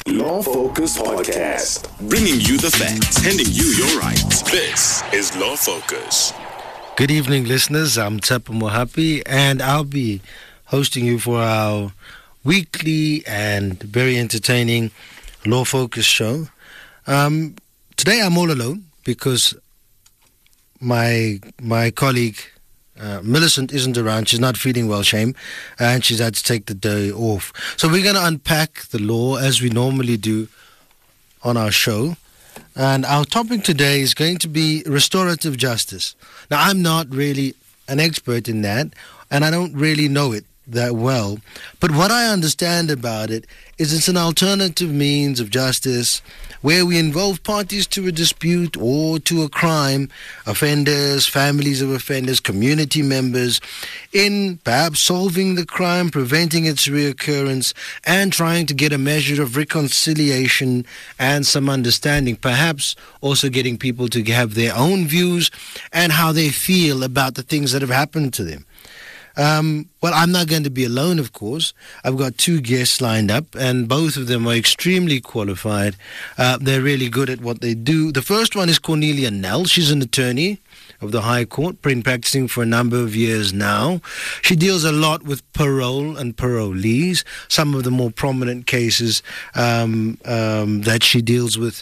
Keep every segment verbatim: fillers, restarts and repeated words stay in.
Law Focus Podcast. Bringing you the facts, handing you your rights. This is Law Focus. Good evening, listeners. I'm Tsepo Mohapi, and I'll be hosting you for our weekly and very entertaining Law Focus show. Um, today I'm all alone because my my colleague uh, Millicent isn't around. She's not feeling well, shame, and she's had to take the day off. So we're going to unpack the law as we normally do on our show. And our topic today is going to be restorative justice. Now, I'm not really an expert in that, and I don't really know it that well. But what I understand about it is it's an alternative means of justice where we involve parties to a dispute or to a crime, offenders, families of offenders, community members, in perhaps solving the crime, preventing its reoccurrence, and trying to get a measure of reconciliation and some understanding, perhaps also getting people to have their own views and how they feel about the things that have happened to them. Um, well, I'm not going to be alone, of course. I've got two guests lined up, and both of them are extremely qualified. Uh, they're really good at what they do. The first one is Cornelia Nel. She's an attorney of the High Court, been practicing for a number of years now. She deals a lot with parole and parolees, some of the more prominent cases um, um, that she deals with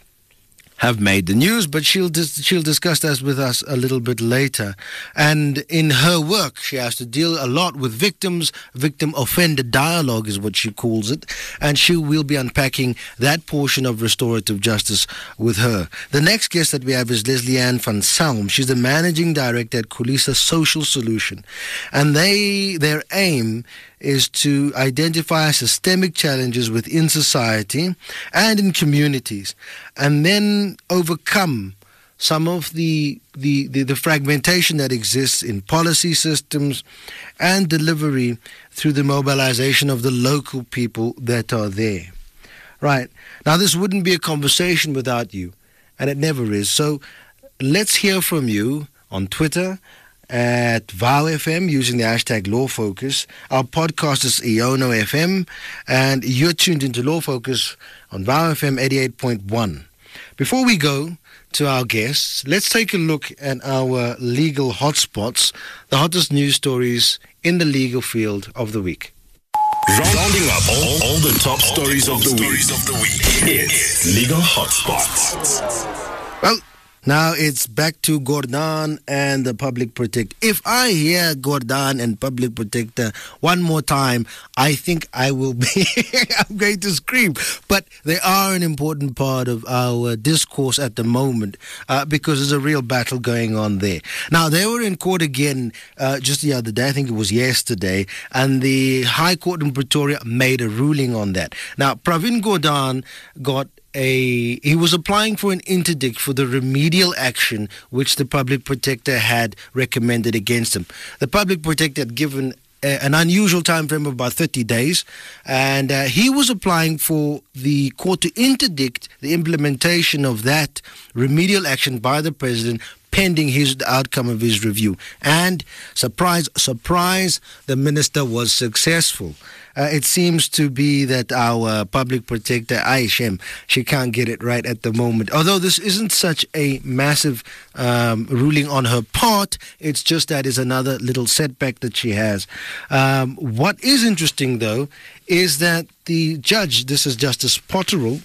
have made the news, but she'll dis- she'll discuss that with us a little bit later. And in her work, she has to deal a lot with victims. Victim-offender dialogue is what she calls it, and she will be unpacking that portion of restorative justice with her. The next guest that we have is Leslie Ann van Salm. She's the managing director at Khulisa Social Solution, and they their aim is to identify systemic challenges within society and in communities, and then overcome some of the, the, the, the fragmentation that exists in policy systems and delivery through the mobilization of the local people that are there. Right. Now, this wouldn't be a conversation without you, and it never is. So let's hear from you on Twitter at Vow F M using the hashtag Law Focus. Our podcast is Iono F M, and you're tuned into Law Focus on Vow F M eighty-eight point one. Before we go to our guests, let's take a look at our legal hotspots, the hottest news stories in the legal field of the week. Rounding up all, all the top stories of the week. It's Legal Hotspots. Well, now it's back to Gordhan and the Public Protector. If I hear Gordhan and Public Protector one more time, I think I will be, I'm going to scream. But they are an important part of our discourse at the moment uh, because there's a real battle going on there. Now, they were in court again uh, just the other day, I think it was yesterday, and the High Court in Pretoria made a ruling on that. Now, Pravin Gordhan got A, he was applying for an interdict for the remedial action which the Public Protector had recommended against him. The Public Protector had given a, an unusual time frame of about thirty days, and uh, he was applying for the court to interdict the implementation of that remedial action by the President pending his the outcome of his review. And surprise, surprise, the minister was successful. Uh, it seems to be that our Public Protector, Aishem, she can't get it right at the moment. Although this isn't such a massive um, ruling on her part, it's just that is another little setback that she has. Um, what is interesting, though, is that the judge, this is Justice Potterill,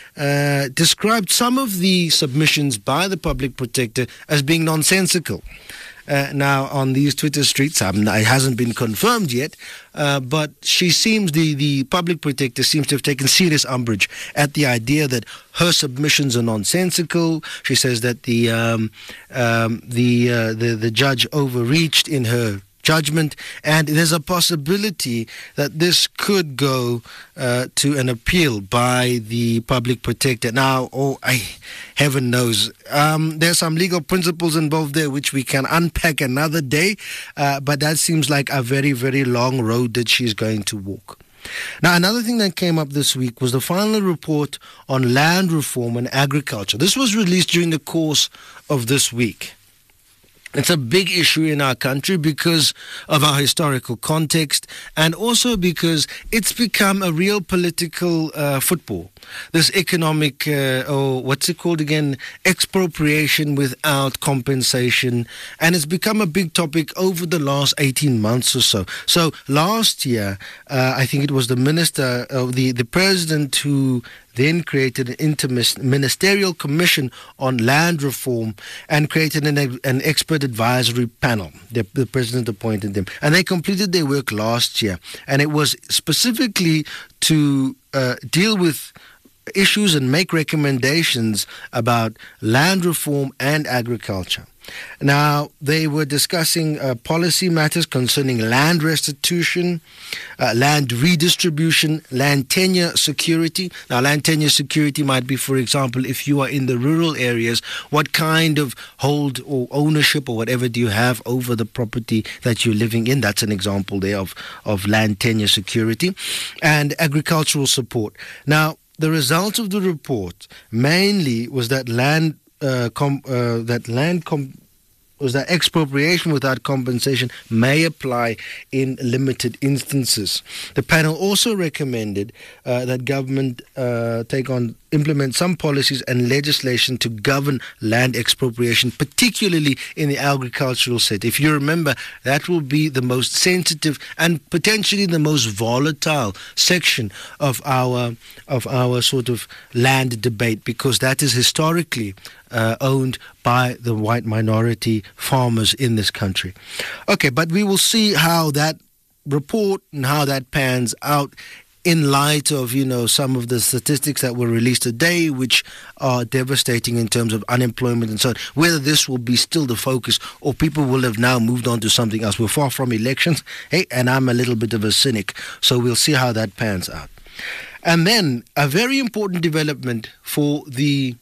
Uh, described some of the submissions by the Public Protector as being nonsensical. Uh, now, on these Twitter streets, um, it hasn't been confirmed yet, uh, but she seems, the, the Public Protector seems to have taken serious umbrage at the idea that her submissions are nonsensical. She says that the um, um, the, uh, the the judge overreached in her judgment, and there's a possibility that this could go uh, to an appeal by the Public Protector. Now, oh, I, heaven knows, um, there's some legal principles involved there which we can unpack another day, uh, but that seems like a very, very long road that she's going to walk. Now, another thing that came up this week was the final report on land reform and agriculture. This was released during the course of this week. It's a big issue in our country because of our historical context and also because it's become a real political uh, football. This economic, uh, or what's it called again, expropriation without compensation. And it's become a big topic over the last eighteen months or so. So last year, uh, I think it was the minister, uh, the, the president who then created an interministerial commission on land reform and created an, an expert advisory panel. The, the president appointed them. And they completed their work last year. And it was specifically to uh, deal with issues and make recommendations about land reform and agriculture. Now, they were discussing uh, policy matters concerning land restitution, uh, land redistribution, land tenure security. Now, land tenure security might be, for example, if you are in the rural areas, what kind of hold or ownership or whatever do you have over the property that you're living in? That's an example there of, of land tenure security. And agricultural support. Now, the result of the report mainly was that land uh, com, uh, that land com, was that expropriation without compensation may apply in limited instances. The panel also recommended uh, that government uh, take on implement some policies and legislation to govern land expropriation, particularly in the agricultural sector. If you remember, that will be the most sensitive and potentially the most volatile section of our of our sort of land debate, because that is historically uh, owned by the white minority farmers in this country. Okay, but we will see how that report and how that pans out in light of, you know, some of the statistics that were released today, which are devastating in terms of unemployment and so on, whether this will be still the focus or people will have now moved on to something else. We're far from elections, hey, and I'm a little bit of a cynic, so we'll see how that pans out. And then a very important development for the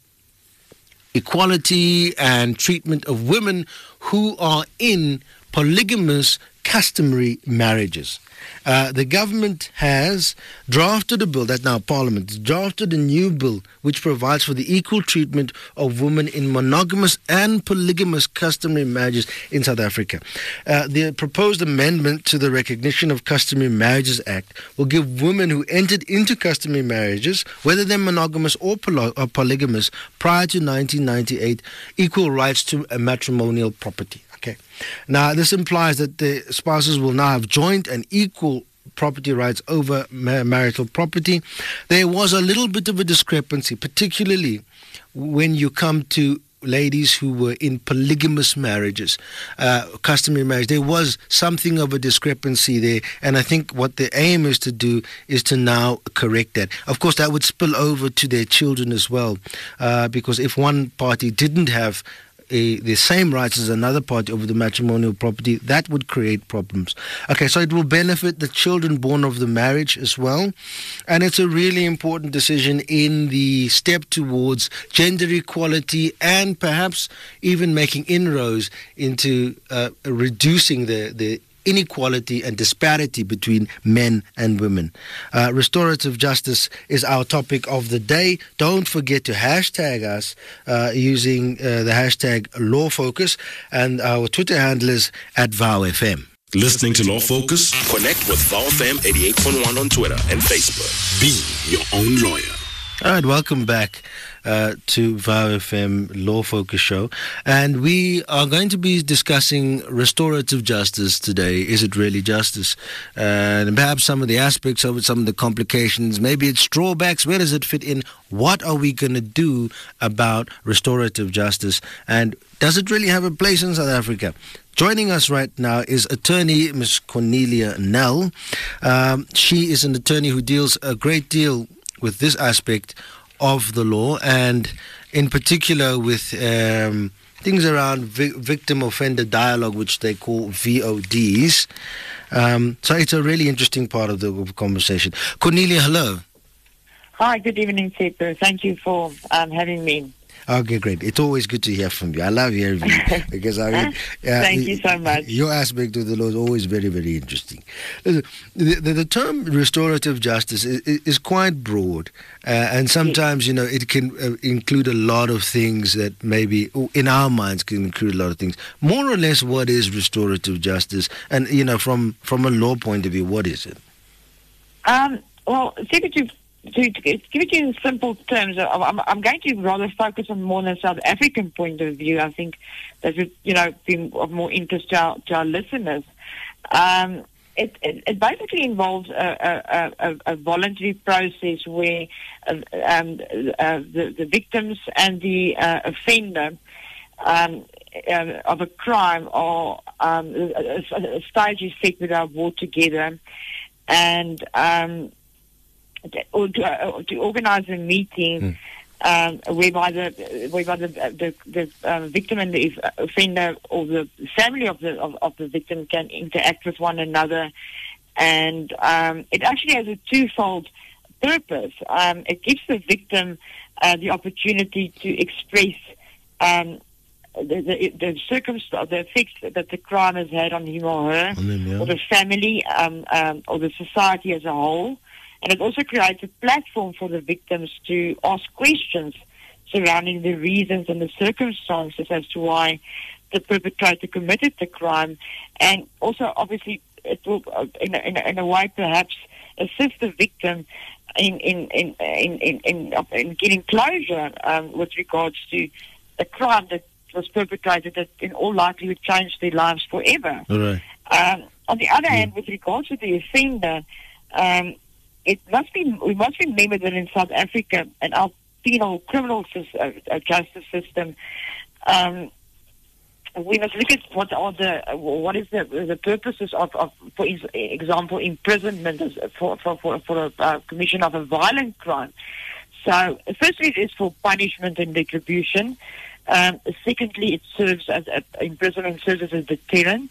equality and treatment of women who are in polygamous customary marriages. Uh, the government has drafted a bill, that's now Parliament, has drafted a new bill which provides for the equal treatment of women in monogamous and polygamous customary marriages in South Africa. Uh, the proposed amendment to the Recognition of Customary Marriages Act will give women who entered into customary marriages, whether they're monogamous or, poly- or polygamous, prior to nineteen ninety-eight, equal rights to a matrimonial property. Okay. Now, this implies that the spouses will now have joint and equal property rights over ma- marital property. There was a little bit of a discrepancy, particularly when you come to ladies who were in polygamous marriages, uh, customary marriage. There was something of a discrepancy there, and I think what the aim is to do is to now correct that. Of course, that would spill over to their children as well, uh, because if one party didn't have A, the same rights as another party over the matrimonial property, that would create problems. Okay, so it will benefit the children born of the marriage as well. And it's a really important decision in the step towards gender equality and perhaps even making inroads into uh, reducing the, the inequality and disparity between men and women. Uh, restorative justice is our topic of the day. Don't forget to hashtag us uh, using uh, the hashtag LawFocus, and our Twitter handle is at VowFM. Listening to Law Focus? Connect with VowFM eighty-eight point one on Twitter and Facebook. Be your own lawyer. All right, welcome back uh, to VowFM Law Focus Show. And we are going to be discussing restorative justice today. Is it really justice? Uh, and perhaps some of the aspects of it, some of the complications. Maybe it's drawbacks. Where does it fit in? What are we going to do about restorative justice? And does it really have a place in South Africa? Joining us right now is attorney Miz Cornelia Nel. Um, she is an attorney who deals a great deal with this aspect of the law, and in particular with um, things around vi- victim-offender dialogue, which they call V O Ds. Um, so it's a really interesting part of the conversation. Cornelia, hello. Hi, good evening, Sepo. Thank you for um, having me. Okay, great. It's always good to hear from you. I love hearing from you because I mean, uh, Thank you so much. Your aspect of the law is always very, very interesting. The, the, the term restorative justice is, is quite broad, uh, and sometimes, you know, it can uh, include a lot of things that maybe, in our minds, can include a lot of things. More or less, what is restorative justice? And, you know, from, from a law point of view, what is it? Um, well, to, to, to give it in simple terms, I'm, I'm going to rather focus on more than South African point of view. I think that would, you know, be of more interest to our, to our listeners. Um, it, it, it basically involves a, a, a, a voluntary process where uh, um, uh, the, the victims and the uh, offender um, uh, of a crime are um, a, a stage is set with our war together, and um, or to, uh, to organise a meeting mm. um, whereby the whereby the the, the uh, victim and the offender or the family of the of, of the victim can interact with one another, and um, it actually has a twofold purpose. Um, it gives the victim uh, the opportunity to express um, the the, the circumstance, the effects that the crime has had on him or her, them, yeah. or the family, um, um, or the society as a whole. And it also creates a platform for the victims to ask questions surrounding the reasons and the circumstances as to why the perpetrator committed the crime. And also, obviously, it will, in a, in a, in a way, perhaps assist the victim in in in in in, in, in getting closure um, with regards to a crime that was perpetrated that, in all likelihood, changed their lives forever. All right. Um, on the other Yeah. hand, with regards to the offender, um, it must be we must remember that in South Africa and our penal criminal uh, justice system, um, we must look at what are the what is the the purposes of, of for example, imprisonment for for for, for a uh, commission of a violent crime. So, firstly, it is for punishment and retribution. Um, secondly, it serves as a, imprisonment serves as a deterrent,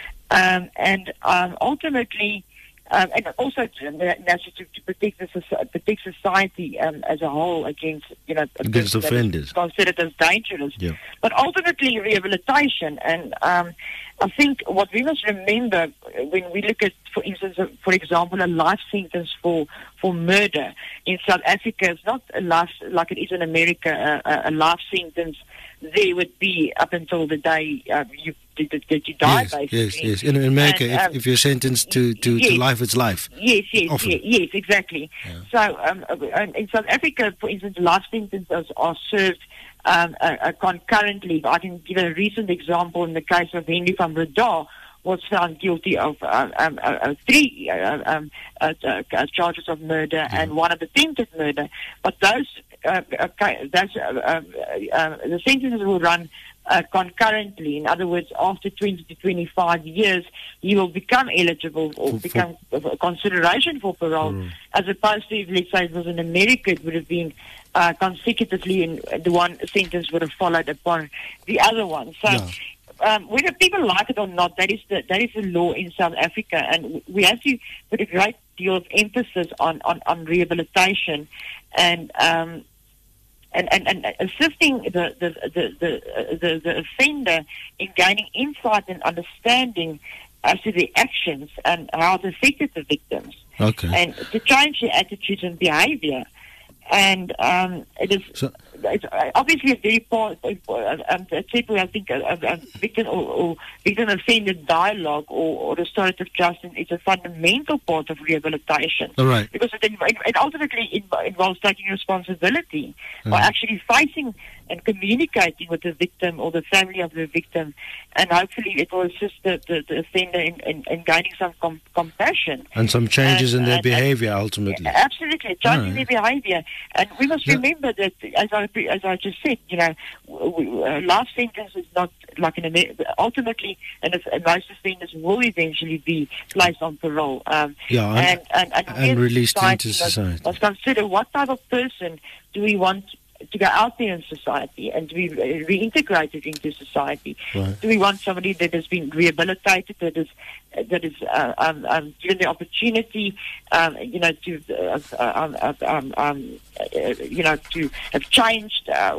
um, and um, ultimately. Um, and also to, to, to protect the protect society um, as a whole against you know against offenders considered as dangerous. Yeah. But ultimately rehabilitation, and um, I think what we must remember when we look at, for instance, for example, a life sentence for for murder in South Africa is not a life like it is in America. A, a life sentence there would be up until the day uh, you. That you die, yes, basically. yes, yes. In America, and, um, if, if you're sentenced to, to, yes, to life, it's life. Yes, yes, Often. yes, yes, exactly. Yeah. So um, in South Africa, for instance, life sentences are served um, uh, uh, concurrently. I can give a recent example in the case of Henry van Breda, was found guilty of uh, um, uh, uh, three uh, um, uh, uh, charges of murder yeah. and one of attempted murder. But those, uh, okay, those uh, uh, uh, the sentences will run Uh, concurrently. In other words, after twenty to twenty-five years, he will become eligible or for, become for, consideration for parole, mm. as opposed to, if, let's say, it was in America, it would have been uh, consecutively, and the one sentence would have followed upon the other one. So, yeah. um, whether people like it or not, that is the that is the law in South Africa, and we have to put a great deal of emphasis on on, on rehabilitation and. Um, And, and, and assisting the the, the, the, the the offender in gaining insight and understanding as to the actions and how it affected the victims. Okay. And to change their attitudes and behavior. And um, it is so, it's obviously a very part, um, I think, a, a victim or, or victim offender dialogue or, or restorative justice is a fundamental part of rehabilitation. All right. Because it, it ultimately involves taking responsibility mm. by actually facing and communicating with the victim or the family of the victim, and hopefully it will assist the, the, the offender in, in, in gaining some com- compassion. And some changes and, in their and, behavior, and, ultimately. Absolutely, changing right. their behavior. And we must yeah. remember that, as I as I just said, you know, we, uh, life sentence is not like an ultimately, and if, and most offenders will eventually be placed on parole. Um, yeah, and, and, and, and, and released into society. Must consider what type of person do we want to go out there in society and to be reintegrated into society. Right. Do we want somebody that has been rehabilitated, that is that is uh, um, um, given the opportunity, um, you know, to uh, um, um, um, uh, you know, to have changed, uh, or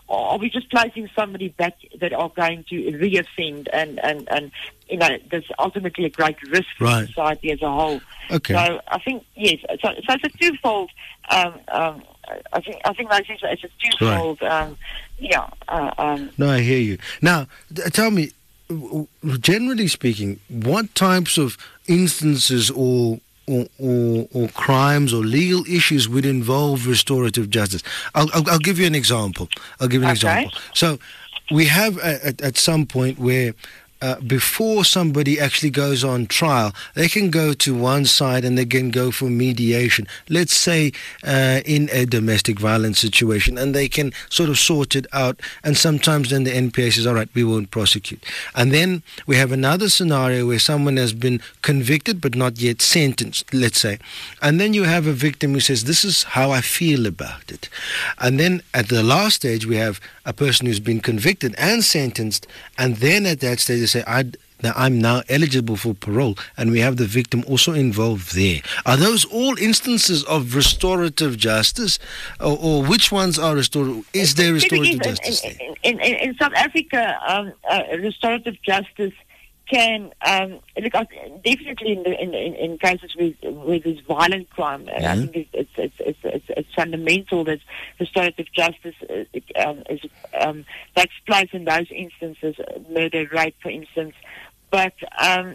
or are we just placing somebody back that are going to reoffend, and, and, and you know, there's ultimately a great risk for Right. society as a whole. Okay. So I think, yes, so, so it's a twofold, um, um, I think, I think like it's a twofold, um, yeah. Uh, um, No, I hear you. Now, th- tell me, w- w- generally speaking, what types of instances or or, or or crimes or legal issues would involve restorative justice? I'll, I'll, I'll give you an example. I'll give you an Okay. example. So, we have a, at, at some point where uh, before somebody actually goes on trial, they can go to one side and they can go for mediation. Let's say uh, in a domestic violence situation, and they can sort of sort it out. And sometimes then the N P A says, all right, we won't prosecute. And then we have another scenario where someone has been convicted but not yet sentenced, let's say. And then you have a victim who says, this is how I feel about it. And then at the last stage, we have a person who's been convicted and sentenced, and then at that stage they say, I'd, now I'm now eligible for parole, and we have the victim also involved there. Are those all instances of restorative justice, or, or which ones are restorative? Is there restorative in, justice there? in, in, in South Africa, um, uh, restorative justice can um, look uh, definitely in, the, in, in in cases with with this violent crime. And I Mhm. think it's it's, it's it's it's fundamental that restorative justice uh, um, is um, takes place in those instances, uh, murder, rape, for instance. But um,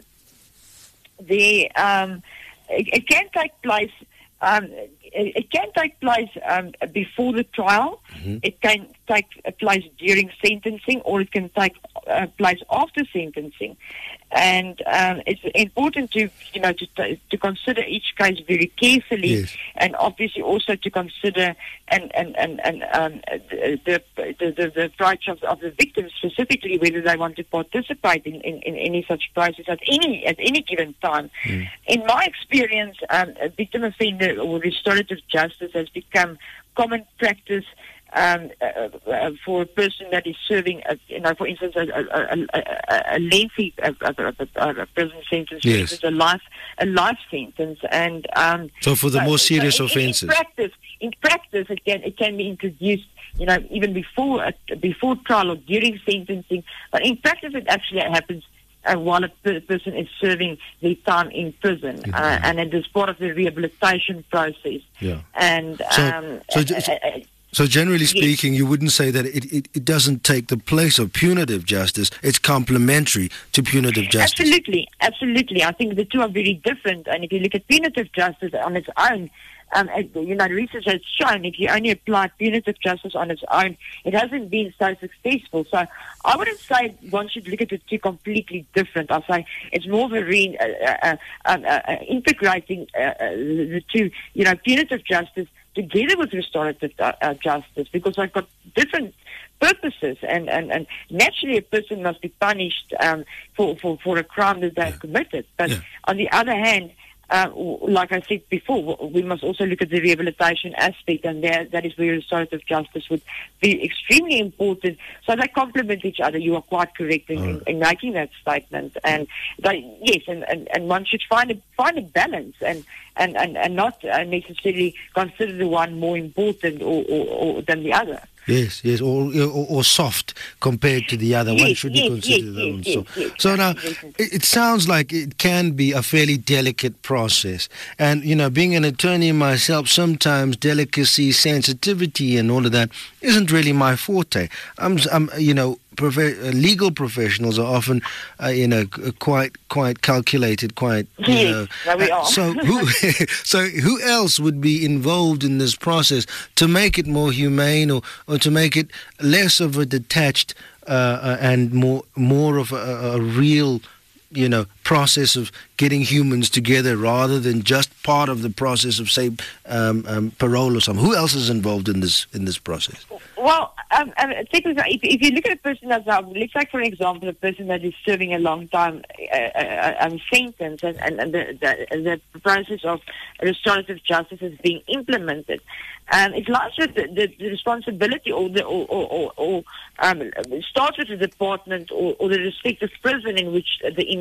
the um, it, it can take place. Um, it, it can take place um, before the trial. Mhm. It can take place during sentencing, or it can take uh, place after sentencing. And um, it's important to, you know, to to consider each case very carefully, Yes. and obviously also to consider and and and, and um, the, the the the rights of, of the victim, specifically whether they want to participate in, in, in any such process at any at any given time. Mm. In my experience, um, a victim offender or restorative justice has become common practice um, uh, uh, for a person that is serving, a, you know, for instance, a, a, a, a lengthy uh, uh, uh, prison sentence, for Yes. instance, a life a life sentence, and um, So for the so- more so serious in- in- offences. In practice, in practice, it can it can be introduced, you know, even before uh, before trial or during sentencing. But in practice, it actually happens uh, while a per- person is serving their time in prison, uh, and it is part of the rehabilitation process. Yeah. And So- um, so uh, ju- uh, uh, So generally Yes. speaking, you wouldn't say that it, it, it doesn't take the place of punitive justice. It's complementary to punitive justice. Absolutely, absolutely. I think the two are very different. And if you look at punitive justice on its own, um, uh, you know, research has shown if you only apply punitive justice on its own, it hasn't been so successful. So I wouldn't say one should look at the two completely different. I say it's more of a re- uh, uh, uh, uh, integrating uh, uh, the two, you know, punitive justice together with restorative uh, uh, justice, because they've got different purposes, and, and, and naturally a person must be punished um, for, for, for a crime that they've Yeah. committed. But Yeah. on the other hand, uh, w- like I said before, w- we must also look at the rehabilitation aspect, and there, that is where restorative justice would be extremely important. So they complement each other. You are quite correct in, in, in making that statement. And they, yes, and, and, and one should find a, find a balance, and, and, and, and not uh, necessarily consider the one more important or, or, or than the other. Yes, yes, or, or or soft compared to the other. One Yes, shouldn't yes, consider yes, the yes, one yes, soft. yes. So now, Yes. it, it sounds like it can be a fairly delicate process. And, you know, being an attorney myself, sometimes delicacy, sensitivity and all of that isn't really my forte. I'm, I'm you know, profe- uh, legal professionals are often, uh, you know, c- quite quite calculated, quite, you Yes, know. there we uh, are. So who, so who else would be involved in this process to make it more humane, or, or to make it less of a detached uh, uh, and more more of a, a real, you know, process of getting humans together rather than just part of the process of, say, um, um, parole or something? Who else is involved in this in this process? Well, um, um, if, if you look at a person that's, um, let's take for example a person that is serving a long time uh, uh, um, sentence, and, and, and the, the, the process of restorative justice is being implemented, um, it lies with the, the, the responsibility, or the or, or, or, or um, starts with the department or, or the respective prison in which the inmate is serving.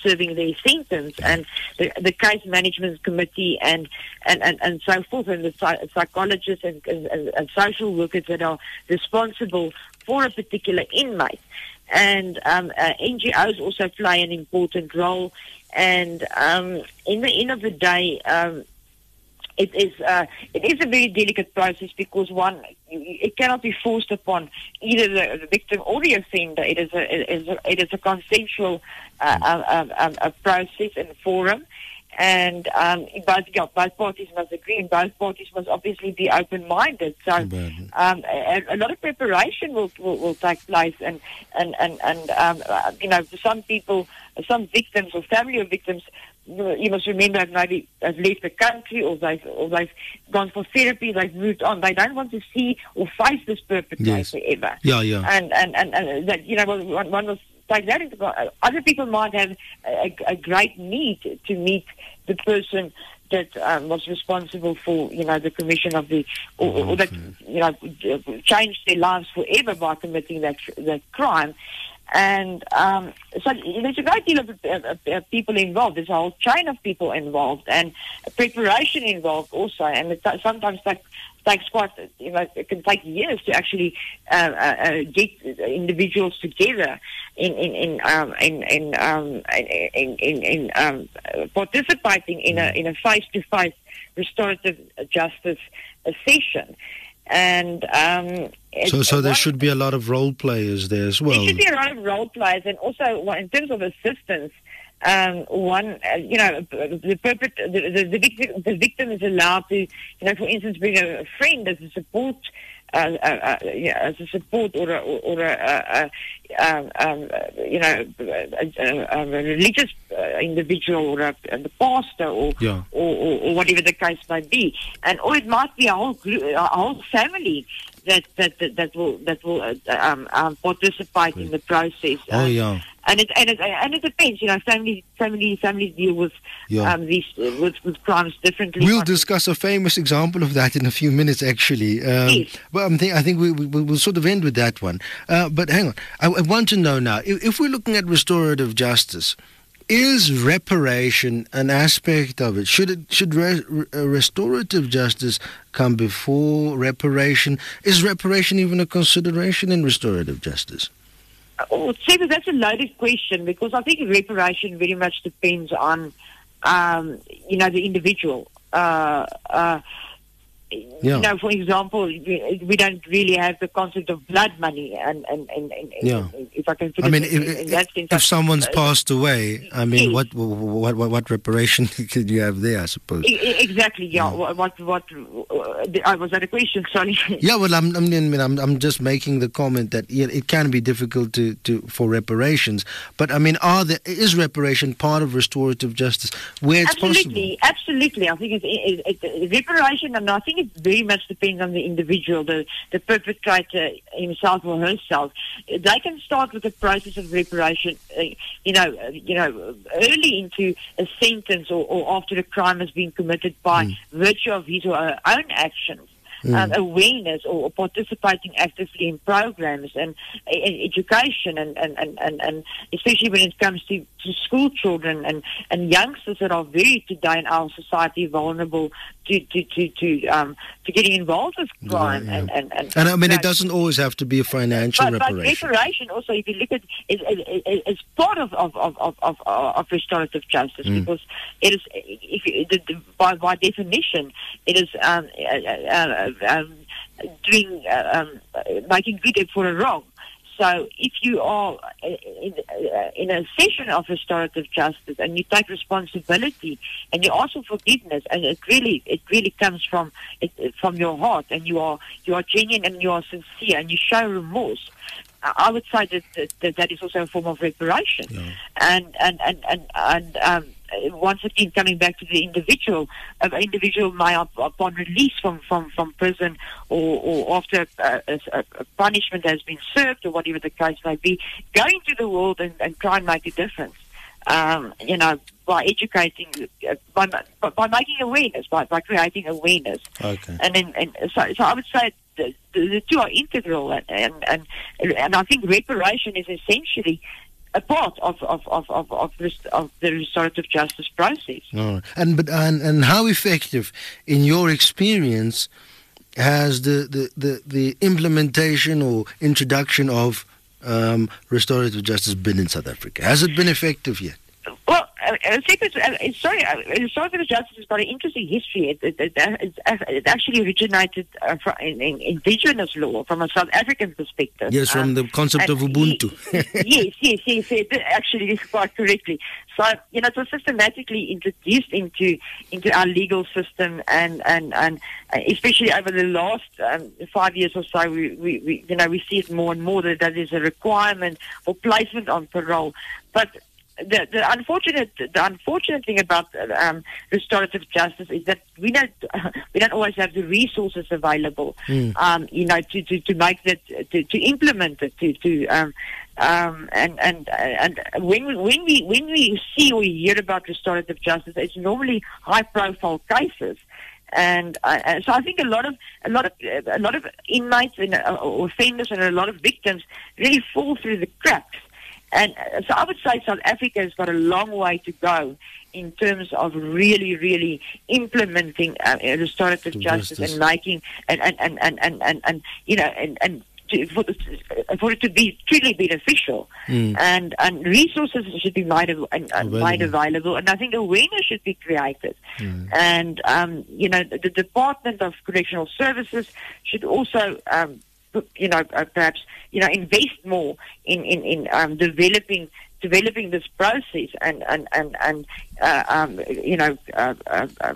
serving their sentence, and the, the case management committee and and, and, and so forth, and the psy- psychologists and, and, and social workers that are responsible for a particular inmate. And um, uh, N G Os also play an important role. And um, in the end of the day, um, it is uh, it is a very delicate process, because one, it cannot be forced upon either the, the victim or the offender. It is a it is a, it is a consensual uh, um, um, a process and forum. And um, both, yeah, both parties must agree, and both parties must obviously be open-minded. So um, a, a lot of preparation will, will, will take place, and and and, and um, uh, you know, for some people, some victims or family of victims, you must remember, maybe have left the country, or they've or they've gone for therapy, they've moved on. They don't want to see or face this perpetrator yes. ever. Yeah, yeah. And and and, and that, you know, one, one was. Take that into account. Other people might have a, a great need to meet the person that um, was responsible for, you know, the commission of the, or, or that, you know, changed their lives forever by committing that that crime. And um, so there's a great deal of uh, uh, people involved. There's a whole chain of people involved, and preparation involved also. And it t- sometimes takes takes quite, you know, it can take years to actually uh, uh, get individuals together in in in um, in in, um, in, in, in um, participating in a in a face-to-face restorative justice session. And um, so, so there should be a lot of role players there as well. There should be a lot of role players, and also well, in terms of assistance, um, one, uh, you know, the, purpose, the, the, the, victim, the victim is allowed to, you know, for instance, bring a friend as a support, uh, uh, uh, yeah, as a support, or a, or a, uh, uh, um, um, you know, a, a, a religious uh, individual, or a, a pastor, or, yeah. or, or or whatever the case might be, and or it might be a whole group, a whole family that that that, that will that will uh, um, um, participate in the process. Oh uh, yeah. And it and it and it depends, you know. Families, families, families deal with yeah. um, these uh, with, with crimes differently. We'll discuss a famous example of that in a few minutes, actually. Um, yes. But I'm think, I think we, we we'll sort of end with that one. Uh, but hang on, I, I want to know now, if, if we're looking at restorative justice, is reparation an aspect of it? Should it should re, re, restorative justice come before reparation? Is reparation even a consideration in restorative justice? Oh, Trevor, that's a loaded question, because I think reparation very much depends on, um, you know, the individual. Uh, uh, yeah. You know, for example, we, we don't really have the concept of blood money, and, and, and, and yeah. if I can put I it mean, in, if, in that sense. if someone's uh, passed away, I mean, yes. what, what what what reparation could you have there, I suppose? E- exactly, yeah. yeah. What, what, what uh, was that a question? Sorry. Yeah, well, I'm, I mean, I'm, I'm just making the comment that yeah, it can be difficult to, to for reparations, but I mean, are there, is reparation part of restorative justice where it's absolutely, possible? Absolutely, I think it's it, it, it, reparation, and I think it very much depends on the individual, the, the perpetrator himself or herself. They can start with the process of reparation, uh, you know, uh, you know, early into a sentence, or, or after a crime has been committed by mm. virtue of his or her own actions. Mm. Um, awareness, or, or participating actively in programs and, and education, and, and, and, and, and especially when it comes to, to school children and, and youngsters that are very today in our society vulnerable to to to, to um to getting involved with crime. Yeah, yeah. And, and, and, and I mean, you it know, doesn't always have to be a financial but, reparation. But reparation also, if you look at it, it, it, it's part of of, of, of, of, of restorative justice, mm. because it is, if you, the, the, by by definition, it is um, uh, uh, um, doing uh, um, making good for a wrong. So if you are in, in a session of restorative justice and you take responsibility and you ask for forgiveness, and it really it really comes from it, from your heart, and you are you are genuine and you are sincere and you show remorse, I would say that that, that, that is also a form of reparation. Yeah. And and and and, and um, once again, coming back to the individual, an individual may, upon release from, from, from prison, or, or after a, a, a punishment has been served, or whatever the case may be, go into the world and, and try and make a difference. Um, you know, by educating, uh, by, by making awareness, by, by creating awareness. Okay. And then, and so, so I would say the, the, the two are integral, and, and, and, and I think reparation is essentially a part of of of of of, rest, of the restorative justice process. Oh. And but and, and how effective, in your experience, has the the, the, the implementation or introduction of um, restorative justice been in South Africa? Has it been effective yet? Well, uh, uh, secret, uh, sorry, uh, restorative justice has got an interesting history. It, it, it, it, it actually originated uh, from in, in indigenous law from a South African perspective. Yes, from um, the concept of Ubuntu. yes, yes, yes, yes, actually, quite correctly. So, you know, it was systematically introduced into into our legal system, and and, and especially over the last um, five years or so, we, we, we you know we see it more and more that there is a requirement for placement on parole, but The, the unfortunate, the unfortunate thing about um, restorative justice is that we don't, we don't always have the resources available, mm. um, you know, to, to, to make that, to, to implement it, to, to um, um, and and and when we when we when we see or hear about restorative justice, it's normally high-profile cases. And uh, so I think a lot of a lot of a lot of inmates and uh, or offenders and a lot of victims really fall through the cracks. And so I would say South Africa has got a long way to go in terms of really, really implementing uh, restorative justice, justice and making and and, and, and, and, and, and you know and, and to, for, for it to be truly beneficial, mm. and and resources should be made av- and, and made available, and I think awareness should be created, mm. and um, you know the, the Department of Correctional Services should also. Um, you know, uh, perhaps, you know, invest more in, in, in um, developing developing this process and, and, and, and uh, um, you know, uh, uh, uh,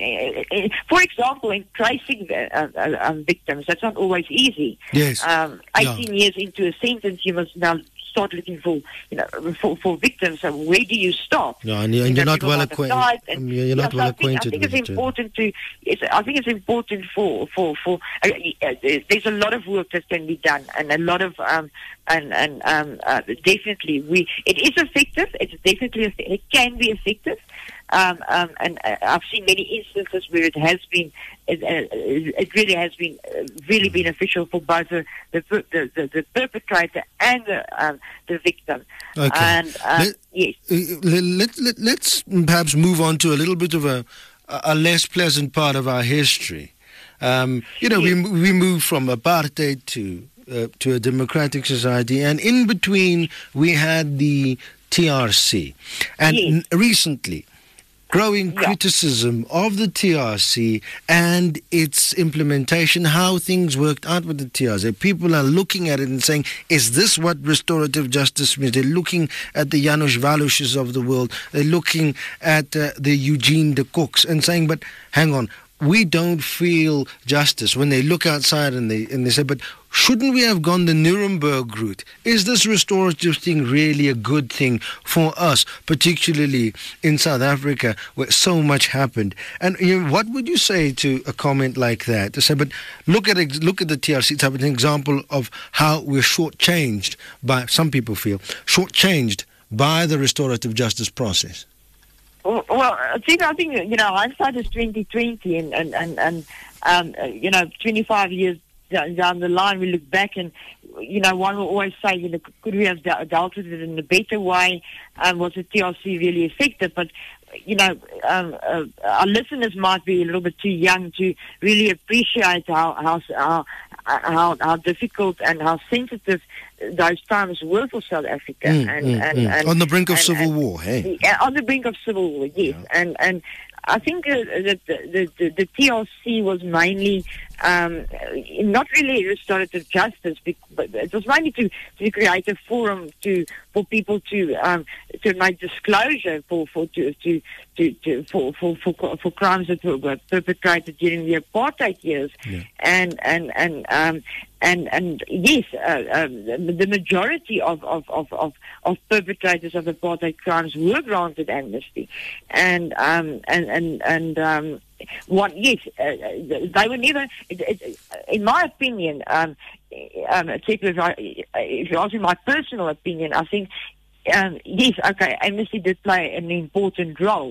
for example, in tracing the, uh, uh, um, victims, that's not always easy. Yes. Um, eighteen yeah. years into a sentence, you must now start looking for, you know, for, for victims. So where do you start? No, and, you, and you're not well acquainted. And, you're not yeah, well so acquainted. I think, I think it's important to. It's, I think it's important for for for. Uh, uh, there's a lot of work that can be done, and a lot of um and and um uh, definitely we. It is effective. It's definitely it can be effective. Um, um, and uh, I've seen many instances where it has been, it, uh, it really has been uh, really beneficial for both the the, the, the, the perpetrator and the um, the victim. Okay. And um, let, yes, let, let, let's perhaps move on to a little bit of a a less pleasant part of our history. Um, you know, yes. we we moved from apartheid to uh, to a democratic society, and in between we had the T R C, and yes. n- recently. Growing yeah. criticism of the T R C and its implementation, how things worked out with the T R C. People are looking at it and saying, is this what restorative justice means? They're looking at the Janusz Walusches of the world. They're looking at uh, the Eugene de Kooks and saying, but hang on, we don't feel justice. When they look outside and they and they say, but shouldn't we have gone the Nuremberg route? Is this restorative thing really a good thing for us, particularly in South Africa where so much happened? And you know, what would you say to a comment like that? To say, but look at look at the T R C. It's an example of how we're shortchanged by, some people feel, shortchanged by the restorative justice process. Well, well, I think I think you know hindsight is twenty twenty, and and and, and um, you know twenty-five years down the line, we look back and you know one will always say, you know, could we have dealt with it in a better way? Um, was the T R C really effective? But you know, um, uh, our listeners might be a little bit too young to really appreciate how how how how, how difficult and how sensitive those times were for South Africa. Mm, and, mm, and, mm. and on the brink of and, civil and, war, hey? Yeah, on the brink of civil war, yes. Yeah. And and I think uh, that the, the, the T R C was mainly um, not really restorative justice, but it was mainly to, to create a forum to for people to um, to make disclosure for for to, to, to, to for, for for for crimes that were perpetrated during the apartheid years, yeah. and and and um, and and yes, uh, um, the majority of of, of, of of perpetrators of apartheid crimes were granted amnesty, and um, and and and um, one yes, uh, they were never. It, it, in my opinion, um, um, if, I, if you ask me my personal opinion, I think um, yes, okay, amnesty did play an important role.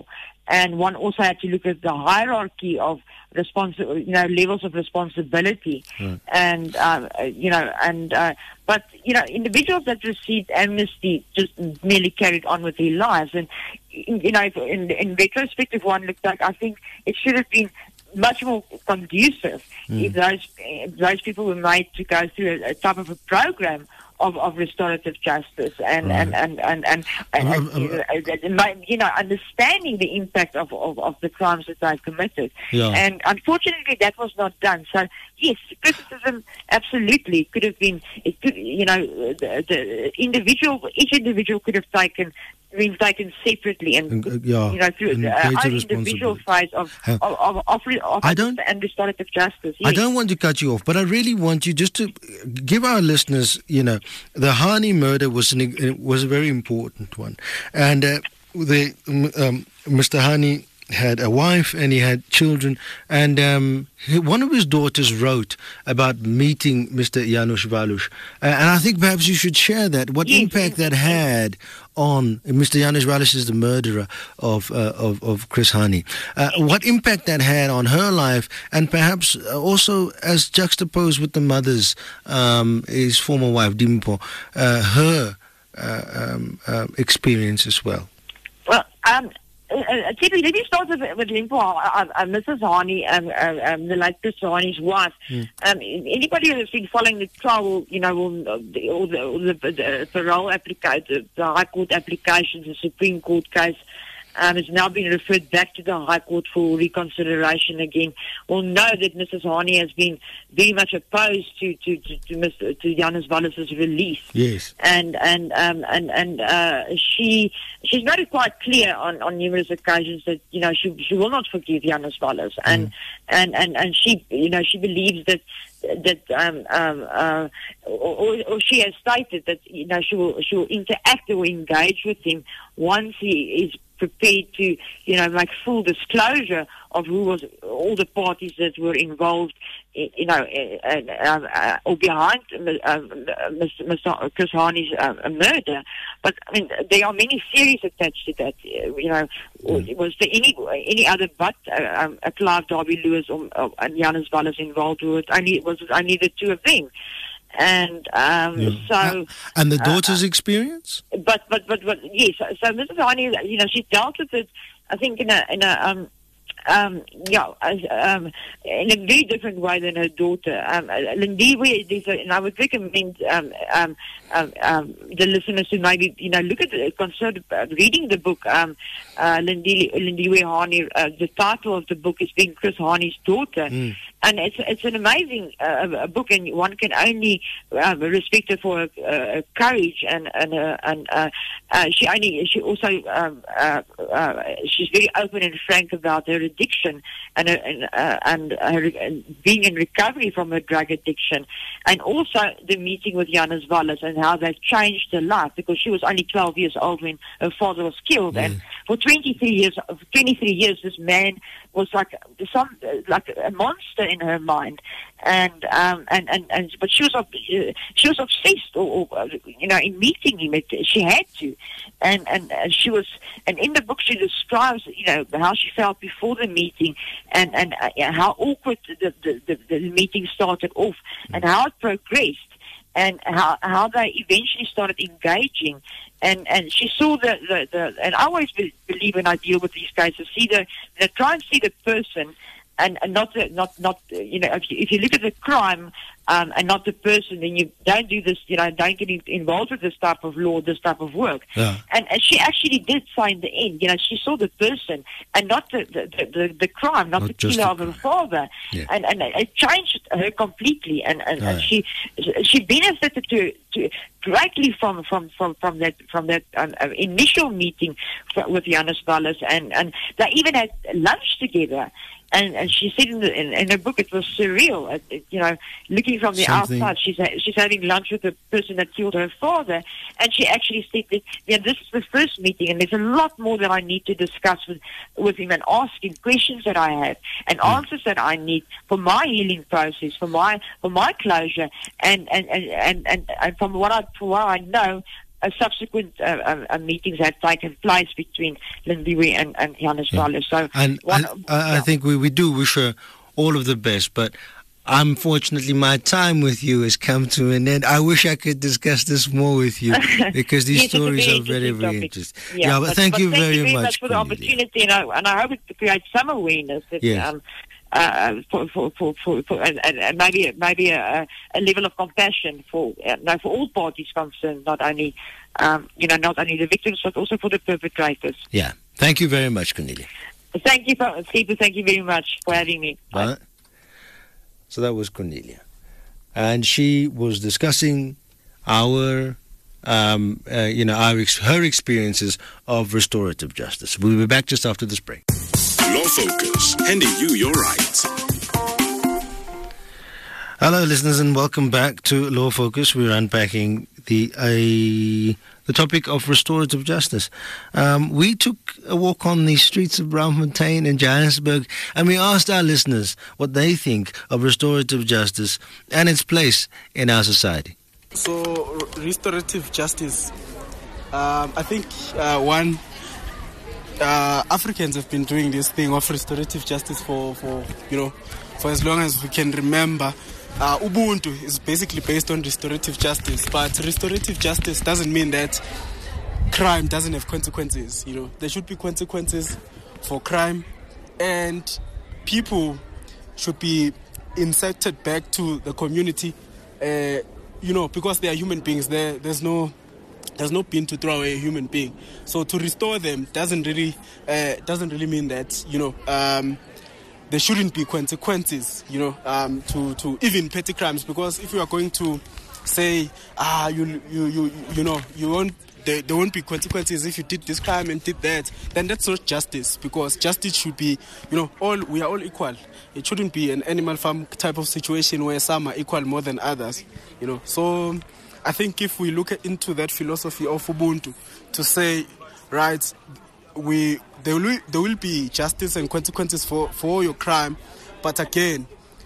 and one also had to look at the hierarchy of responsi- you know, levels of responsibility, right. and um, you know, and uh, but you know, individuals that received amnesty just merely carried on with their lives, and you know, in, in retrospect, if one looked back, I think it should have been much more conducive mm. if those if those people were made to go through a, a type of a program of, of restorative justice and, right. and, and, and, and, and, um, and you, know, you know, understanding the impact of, of, of the crimes that they've committed. Yeah. And unfortunately, that was not done. So, yes, criticism absolutely could have been, it could, you know, the, the individual, each individual could have taken been taken separately and, uh, yeah, you know, through and the uh, individual phase of, uh, of, of, of, of I don't, and restorative justice. Yes. I don't want to cut you off, but I really want you just to give our listeners, you know, the Hani murder was an, was a very important one. And uh, the, um, Mister Hani had a wife and he had children, and um, he, one of his daughters wrote about meeting Mister Janusz Walus, uh, and I think perhaps you should share that, what yes. impact that had on Mister Janusz Walus is the murderer of uh, of, of Chris Hani. Uh, what impact that had on her life, and perhaps also as juxtaposed with the mother's, um, his former wife Dimpo, uh, her uh, um, uh, experience as well. Well, um. Uh, Tippy, let me start with, with Limpo, uh, uh, Missus Hani, um, uh, um, the late Chris Hani's wife. Mm. Um, anybody who's been following the trial, will, you know, will, uh, the, all the, all the, the parole application, the High Court applications, the Supreme Court case, um, has now been referred back to the High Court for reconsideration again. We'll know that Missus Hani has been very much opposed to to to, to, Mister to Janusz Walus's release. Yes, and and um, and and uh, she she's made it quite clear on, on numerous occasions that you know she she will not forgive Janusz Walus, and, mm. and and and she you know she believes that. that um, um, uh, or, or she has stated that you know she will she will interact or engage with him once he is prepared to you know make full disclosure of who was all the parties that were involved, you know, uh, uh, uh, or behind uh, Mister Chris Hani's uh, murder. But I mean, there are many theories attached to that. You know, mm. was there any any other but uh, um, Clive Darby Lewis or, or and Janusz Walus involved? Or it only was it only the two of them? And um, yeah. so, and the daughter's uh, experience. But but but but yes. So, so Missus Hani, you know, she dealt with it. I think in a in a um. Um, yeah, as, um, in a very different way than her daughter. Um, Lindiwe, and I would recommend um, um, um, um, the listeners to maybe you know look at the, consider reading the book. Um, uh, Lindiwe Hani. Uh, the title of the book is being Chris Hani's daughter, mm. and it's it's an amazing uh, a book, and one can only uh, respect her for her uh, courage and and uh, and uh, uh, she only she also um, uh, uh, she's very open and frank about her addiction and uh, and uh, and, uh, and being in recovery from her drug addiction, and also the meeting with Janusz Walus and how that changed her life, because she was only twelve years old when her father was killed, mm. and for twenty-three years, twenty-three years, this man was like some like a monster in her mind, and um and and, and but she was uh, she was obsessed, or, or you know, in meeting him. It, she had to, and and uh, she was, and in the book she describes you know how she felt before the meeting, and and uh, how awkward the, the the the meeting started off, and how it progressed, and how how they eventually started engaging. And and she saw the, the, the and I always be, believe when I deal with these cases, see the, the try and see the person, and, and not the, not not you know if you, if you look at the crime um, and not the person, then you don't do this, you know, don't get involved with this type of law, this type of work. Yeah. And, and she actually did say in the end, you know, she saw the person and not the the, the, the crime, not, not the killer of her father, yeah. and and it changed her completely, and and, right. and she she benefited to, to greatly from from from from that from that um, uh, initial meeting with Janusz Walus, and and they even had lunch together. And, and she said in, the, in, in her book it was surreal. It, it, you know, looking from the Something. outside, she's ha- she's having lunch with the person that killed her father, and she actually said that, yeah, this is the first meeting, and there's a lot more that I need to discuss with with him, and ask him questions that I have, and mm. answers that I need for my healing process, for my for my closure, and and and and, and, and from what I from what I know. uh, subsequent uh, uh, uh, meetings had taken place between Lindiwe and, and Johannes Yeah. Thaler. So And one, I, I, I think we, we do wish her all of the best, but unfortunately my time with you has come to an end. I wish I could discuss this more with you because these Yes, it's a stories very are very, interesting very topic. interesting. Yeah, Yeah, but, but, thank but you thank very you very much, much for the Cornelia. opportunity, and I, and I hope it creates some awareness that Yes. um, uh, for, for, for, for, for and, and, and maybe maybe a, a level of compassion for uh, no, for all parties concerned, not only um, you know not only the victims but also for the perpetrators. Yeah, thank you very much, Cornelia. Thank you, for, Steve. Thank you very much for having me. Bye. So that was Cornelia, and she was discussing our, um, uh, you know, our ex- her experiences of restorative justice. We'll be back just after this break. Law Focus, handing you your rights. Hello, listeners, and welcome back to Law Focus. We're unpacking the uh, the topic of restorative justice. Um, we took a walk on the streets of Braamfontein and Johannesburg, and we asked our listeners what they think of restorative justice and its place in our society. So, restorative justice, um, I think uh, one, uh, Africans have been doing this thing of restorative justice for, for you know, for as long as we can remember. Uh, Ubuntu is basically based on restorative justice, but restorative justice doesn't mean that crime doesn't have consequences. You know, there should be consequences for crime, and people should be inserted back to the community. Uh, you know, because they are human beings. There, there's no, there's no pin to throw away a human being. So to restore them doesn't really, uh, doesn't really mean that you know. Um, There shouldn't be consequences, you know, um, to, to even petty crimes. Because if you are going to say, ah, you you you you know, you won't, there, there won't be consequences if you did this crime and did that, then that's not justice. Because justice should be, you know, all we are all equal. It shouldn't be an animal farm type of situation where some are equal more than others, you know. So I think if we look into that philosophy of Ubuntu to say, right, we there will there will be justice and consequences for, for your crime, but again,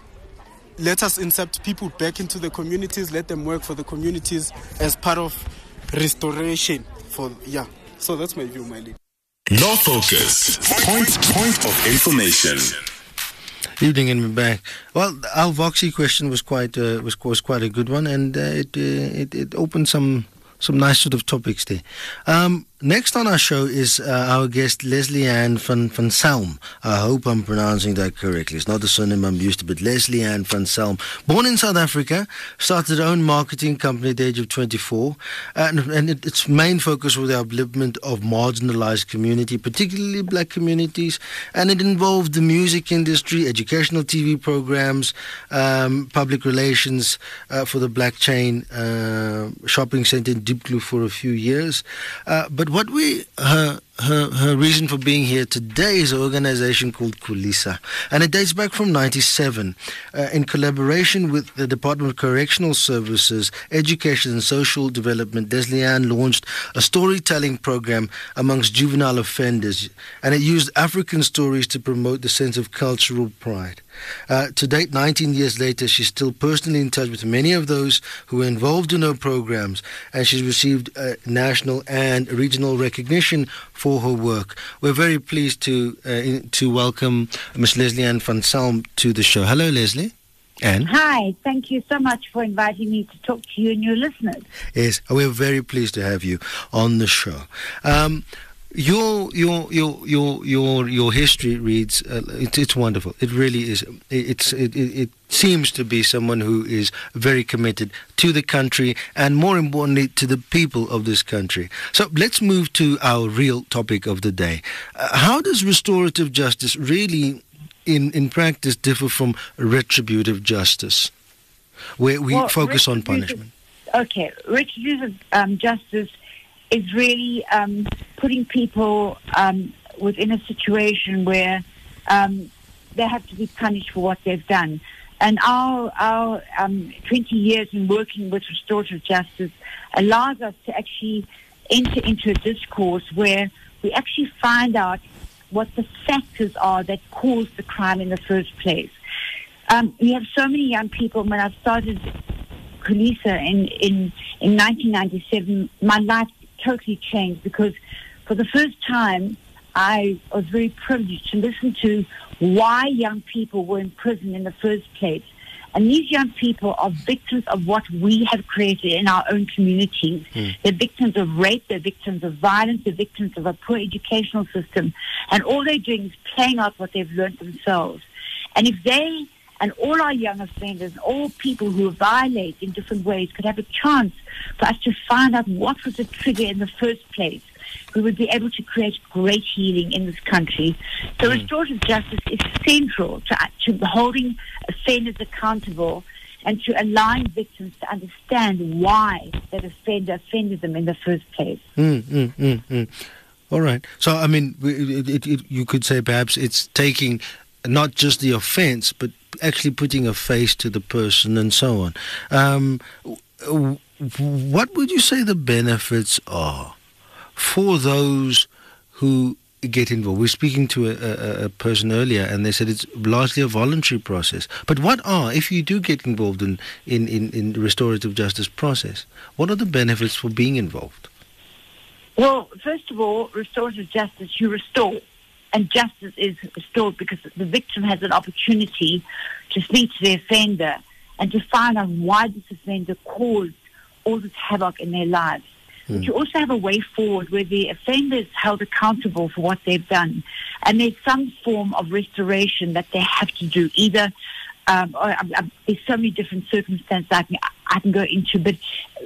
let us insert people back into the communities, let them work for the communities as part of restoration. For yeah, so that's my view, my lead. Law Focus, point point of information. Evening and we're back. Well, our Voxy question was quite uh, was was quite a good one, and uh, it, uh, it it opened some. Some nice sort of topics there. Um, next on our show is uh, our guest Leslie Ann van, van Salm. I hope I'm pronouncing that correctly. It's not the surname I'm used to, but Leslie Ann van Salm. Born in South Africa, started her own marketing company at the age of twenty-four, and, and it, its main focus was the upliftment of marginalized community, particularly black communities, and it involved the music industry, educational T V programs, um, public relations uh, for the Black Chain uh, shopping center in Diepkloof for a few years. Uh, but what we, her, her, her reason for being here today is an organization called Khulisa. And it dates back from ninety-seven. Uh, in collaboration with the Department of Correctional Services, Education and Social Development, Leslie Ann launched a storytelling program amongst juvenile offenders. And it used African stories to promote the sense of cultural pride. Uh, to date, nineteen years later, she's still personally in touch with many of those who were involved in her programs, and she's received uh, national and regional recognition for her work. We're very pleased to uh, in, to welcome Miss Leslie Ann van Salm to the show. Hello, Leslie. Ann. Hi, thank you so much for inviting me to talk to you and your listeners. Yes, we're very pleased to have you on the show. Um, Your your your your your your history reads uh, it's it's wonderful. It really is. It's it, it it seems to be someone who is very committed to the country and, more importantly, to the people of this country. So let's move to our real topic of the day. Uh, how does restorative justice really, in in practice, differ from retributive justice, where we Well, focus on retributive- punishment? Okay, retributive um, justice is really um, putting people um, within a situation where um, they have to be punished for what they've done. And our, our um, twenty years in working with restorative justice allows us to actually enter into a discourse where we actually find out what the factors are that caused the crime in the first place. Um, we have so many young people. When I started Khulisa in, in, in nineteen ninety-seven, my life totally changed because for the first time, I was very privileged to listen to why young people were in prison in the first place. And these young people are victims of what we have created in our own communities. Mm. They're victims of rape, they're victims of violence, they're victims of a poor educational system. And all they're doing is playing out what they've learned themselves. And if they and all our young offenders, and all people who violate in different ways could have a chance for us to find out what was the trigger in the first place, we would be able to create great healing in this country. So mm. restorative justice is central to, to holding offenders accountable and to allowing victims to understand why that offender offended them in the first place. Mm, mm, mm, mm. All right. So, I mean, it, it, it, you could say perhaps it's taking not just the offense, but actually putting a face to the person and so on. Um, what would you say the benefits are for those who get involved? We were speaking to a, a, a person earlier and they said it's largely a voluntary process. But what are, if you do get involved in, in, in, in the restorative justice process, what are the benefits for being involved? Well, first of all, restorative justice, you restore. And justice is restored because the victim has an opportunity to speak to the offender and to find out why this offender caused all this havoc in their lives. Mm. But you also have a way forward where the offender is held accountable for what they've done. And there's some form of restoration that they have to do. Either, um, or, um, there's so many different circumstances I can, I can go into, but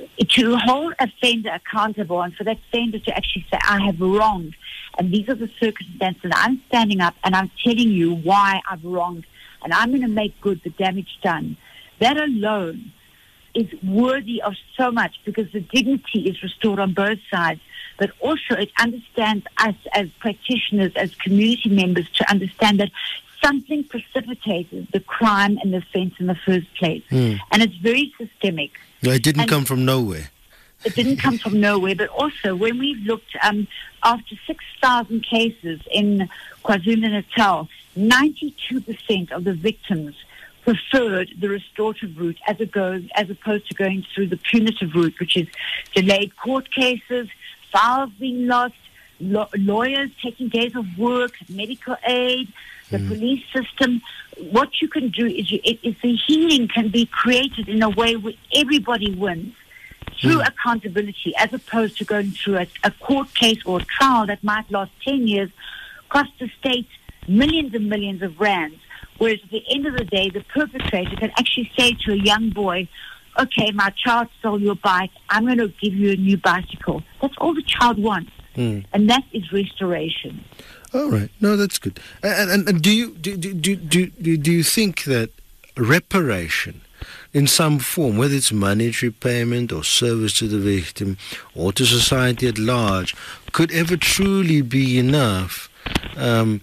to hold a offender accountable and for that offender to actually say, I have wronged, and these are the circumstances, and I'm standing up and I'm telling you why I've wronged, and I'm going to make good the damage done. That alone is worthy of so much because the dignity is restored on both sides, but also it understands us as practitioners, as community members, to understand that something precipitated the crime and the offense in the first place. Mm. And it's very systemic. No, it didn't and come from nowhere. It didn't come from nowhere, but also when we've looked, um, after six thousand cases in KwaZulu-Natal, ninety-two percent of the victims preferred the restorative route as, it goes, as opposed to going through the punitive route, which is delayed court cases, files being lost, lo- lawyers taking days of work, medical aid, the mm. police system. What you can do is, you, is the healing can be created in a way where everybody wins through mm. accountability, as opposed to going through a, a court case or a trial that might last ten years, cost the state millions and millions of rands. Whereas at the end of the day, the perpetrator can actually say to a young boy, okay, my child stole your bike, I'm going to give you a new bicycle. That's all the child wants. Mm. And that is restoration. All right. No, that's good. And, and, and do you do, do, do, do, do you think that reparation in some form, whether it's monetary payment or service to the victim or to society at large, could ever truly be enough um,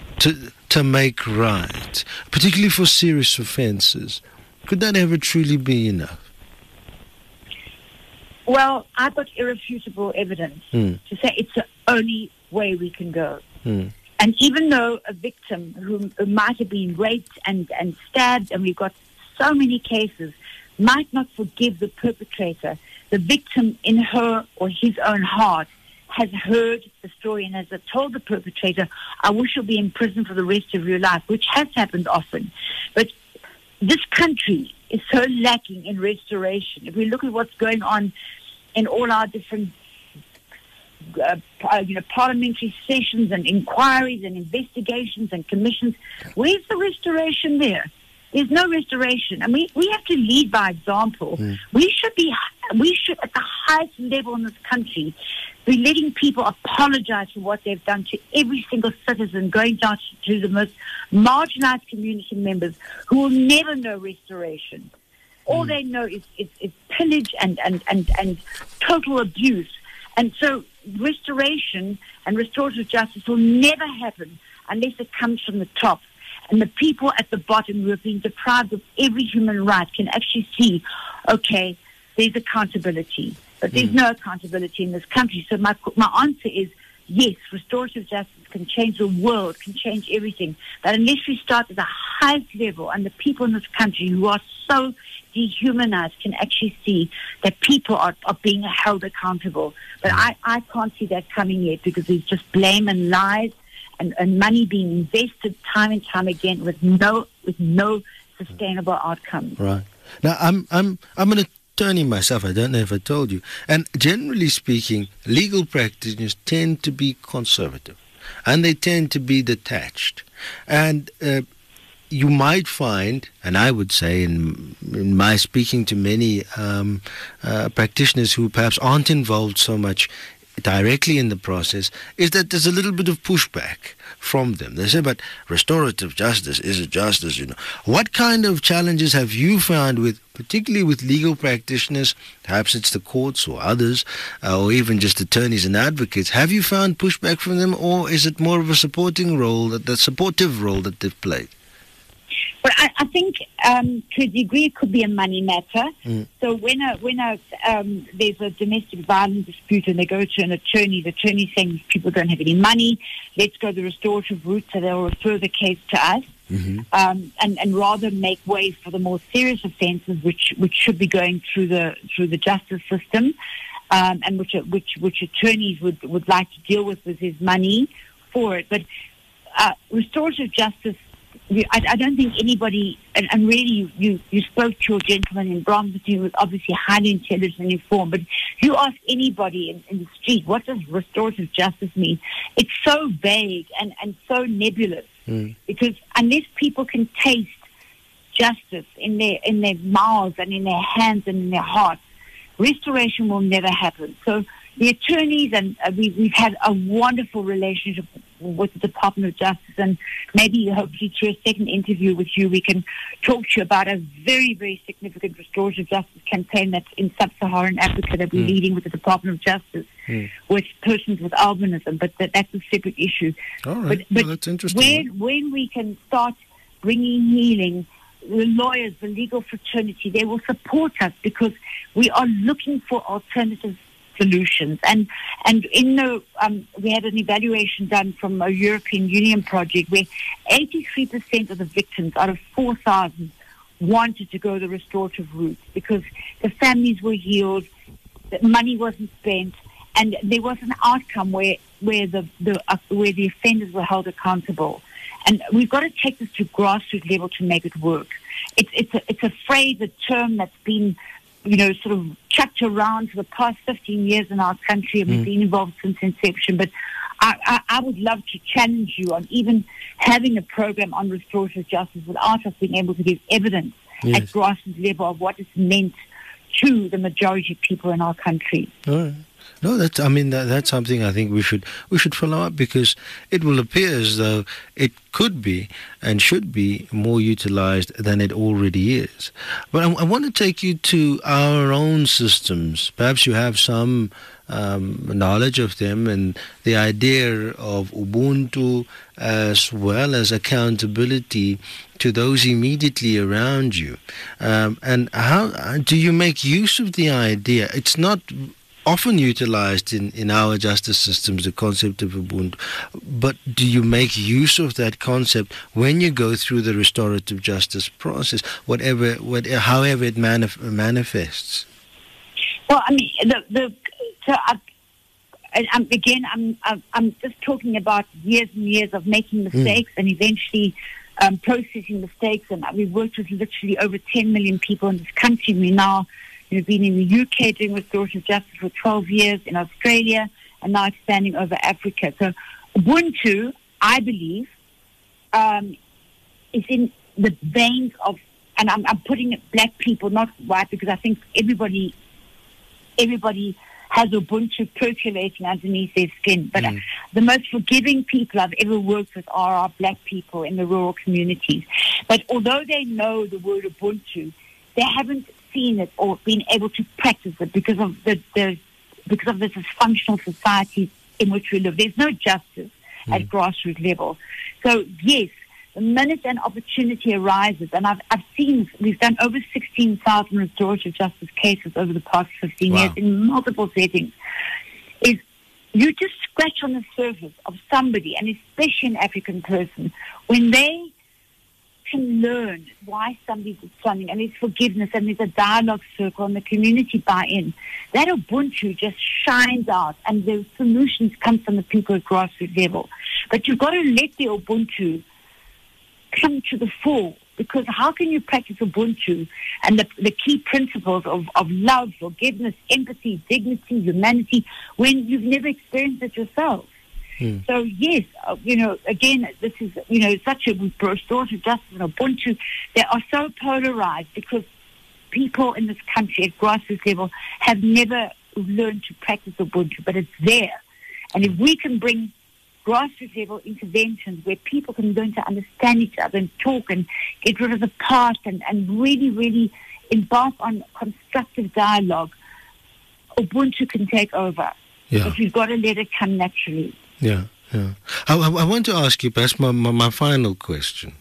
to to make right, particularly for serious offences? Could that ever truly be enough? Well, I've got irrefutable evidence mm. to say it's the only way we can go. Mm. And even though a victim who, who might have been raped and, and stabbed, and we've got so many cases, might not forgive the perpetrator, the victim in her or his own heart has heard the story and has told the perpetrator, I wish you'll be in prison for the rest of your life, which has happened often. But this country is so lacking in restoration. If we look at what's going on in all our different uh, you know, parliamentary sessions and inquiries and investigations and commissions, where's the restoration there? There's no restoration. And we, we have to lead by example. Mm. We should be, we should, at the highest level in this country, be letting people apologize for what they've done to every single citizen, going down to the most marginalized community members who will never know restoration. All mm. they know is, is, is pillage and, and, and, and total abuse. And so restoration and restorative justice will never happen unless it comes from the top. And the people at the bottom who have been deprived of every human right can actually see, okay, there's accountability. But there's mm. no accountability in this country. So my my answer is, yes, restorative justice can change the world, can change everything. But unless we start at the highest level, and the people in this country who are so dehumanized can actually see that people are, are being held accountable. But I, I can't see that coming yet, because there's just blame and lies and, and money being invested time and time again with no with no sustainable outcome. Right. Now, I'm I'm I'm an attorney myself. I don't know if I told you. And generally speaking, legal practitioners tend to be conservative, and they tend to be detached. And uh, you might find, and I would say, in in my speaking to many um, uh, practitioners who perhaps aren't involved so much directly in the process, is that there's a little bit of pushback from them. They say, but restorative justice is a justice, you know. What kind of challenges have you found with, particularly with legal practitioners, perhaps it's the courts or others, uh, or even just attorneys and advocates? Have you found pushback from them, or is it more of a supporting role, that the supportive role that they've played? Well, I, I think um, to a degree it could be a money matter. Mm. So when a, when a, um, there's a domestic violence dispute and they go to an attorney, the attorney's saying people don't have any money, let's go the restorative route, so they'll refer the case to us, mm-hmm. um, and, and rather make way for the more serious offences, which which should be going through the through the justice system, um, and which which which attorneys would would like to deal with with his money for it. But uh, restorative justice, I, I don't think anybody, and, and really you, you, you spoke to your gentleman in Bromston who was obviously highly intelligent and informed, but you ask anybody in, in the street, what does restorative justice mean? It's so vague and, and so nebulous, mm. because unless people can taste justice in their, in their mouths and in their hands and in their hearts, restoration will never happen. So the attorneys, and uh, we, we've had a wonderful relationship with the Department of Justice, and maybe hopefully through a second interview with you we can talk to you about a very, very significant restorative justice campaign that's in sub-Saharan Africa that we're mm. leading with the Department of Justice mm. with persons with albinism, but that, that's a separate issue. All right. But, but well, that's interesting. When, when we can start bringing healing, the lawyers, the legal fraternity, they will support us, because we are looking for alternatives solutions. And and in the um, we had an evaluation done from a European Union project where eighty-three percent of the victims out of four thousand wanted to go the restorative route, because the families were healed, the money wasn't spent, and there was an outcome where where the, the uh, where the offenders were held accountable. And we've got to take this to grassroots level to make it work. It's it's a, it's a phrase, a term that's been, you know, sort of chucked around for the past fifteen years in our country, and mm. we've been involved since inception. But I, I, I would love to challenge you on even having a program on restorative justice without us being able to give evidence yes. at grassroots level of what it's meant to the majority of people in our country. All right. No, that's. I mean, that, that's something I think we should we should follow up, because it will appear as though it could be and should be more utilized than it already is. But I, I want to take you to our own systems. Perhaps you have some um, knowledge of them, and the idea of Ubuntu as well as accountability to those immediately around you. Um, and how do you make use of the idea? It's not often utilized in, in our justice systems, the concept of Ubuntu. But do you make use of that concept when you go through the restorative justice process, whatever, whatever however it manif- manifests? Well, I mean, the, the so I, I'm, again, I'm, I'm I'm just talking about years and years of making mistakes mm. and eventually um, processing mistakes. And we've worked with literally over ten million people in this country. We now We've been in the U K doing restorative justice for twelve years, in Australia, and now expanding over Africa. So Ubuntu, I believe, um, is in the veins of, and I'm, I'm putting it black people, not white, because I think everybody, everybody has Ubuntu percolating underneath their skin. But mm. uh, the most forgiving people I've ever worked with are our black people in the rural communities. But although they know the word Ubuntu, they haven't seen it or been able to practice it because of the, the because of the dysfunctional society in which we live. There's no justice mm. at grassroots level. So yes, the minute an opportunity arises, and I've I've seen we've done over sixteen thousand restorative justice cases over the past fifteen wow. years in multiple settings, is you just scratch on the surface of somebody, and especially an African person, when they can learn why somebody did something, and there's forgiveness, and there's a dialogue circle, and the community buy-in, that Ubuntu just shines out, and the solutions come from the people at grassroots level. But you've got to let the Ubuntu come to the fore, because how can you practice Ubuntu and the, the key principles of, of love, forgiveness, empathy, dignity, humanity, when you've never experienced it yourself? Hmm. So, yes, uh, you know, again, this is, you know, such a restorative justice and Ubuntu, they are so polarized because people in this country at grassroots level have never learned to practice Ubuntu, but it's there. And if we can bring grassroots level interventions where people can learn to understand each other and talk and get rid of the past and, and really, really embark on constructive dialogue, Ubuntu can take over. Yeah. But we've got to let it come naturally. Yeah, yeah. I, I, I want to ask you, perhaps my, my, my final question.